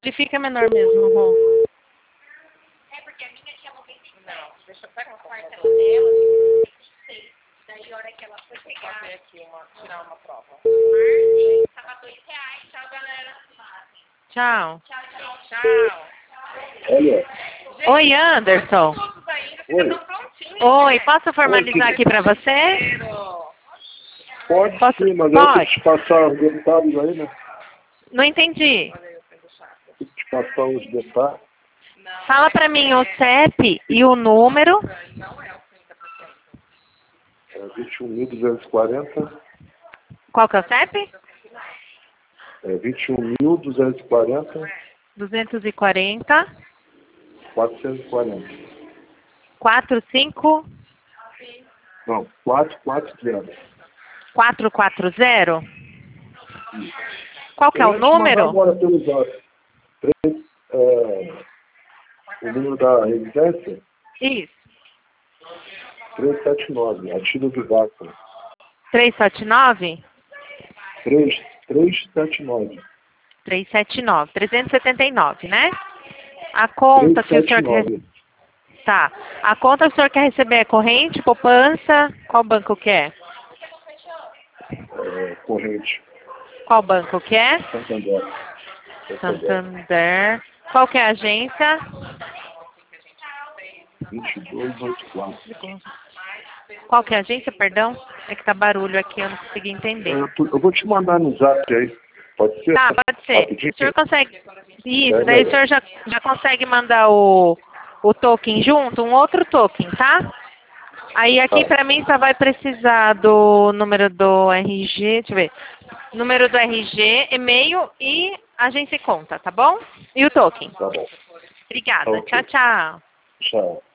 Ele fica menor mesmo, Rô. É porque a minha tinha 97. Não, deixa eu pegar A uma quarta foto. dela tinha 26. Daí a hora que ela foi pegar Fazer aqui tirar uma prova. margem, tava R$2. Tchau, galera. Tchau. Tchau, tchau. Tchau. Olha, Oi, Anderson. Todos ainda, oi. fica tão prontinho. Oi, posso formalizar Oi, aqui pra você? Pode Posso? sim, mas eu tenho Pode. que te passar os detalhes aí, né? Não entendi. Tenho que te passar os detalhes. Fala pra mim o CEP e o número. Não é o 30%. É 21.240. Qual que é o CEP? É 21.240. 240 440. 45 Não, 440. 440. Qual que é Eu o ia te mandar número? agora pelo zap. O número da residência, Isso. 379, Atílio do Vácuo. 379? 379. 379. 379, né? A conta que o senhor quer... 379. Tá. A conta que o senhor quer receber é corrente, poupança? Qual banco que é? Corrente. Qual banco que é? Santander. Santander. Qual que é a agência? 2284. Qual que é a agência, perdão? É que tá barulho aqui, eu não consegui entender. Eu vou te mandar no zap aí. Pode ser? Tá, pode ser. Rapidinho. O senhor consegue... Isso, daí o senhor já consegue mandar o token junto, um outro token, tá? Aí aqui Tá. pra mim só vai precisar do número do RG, deixa eu ver. Número do RG, e-mail e agência e conta, tá bom? E o token. Tá bom. Obrigada. Ok. Tchau, tchau. Tchau.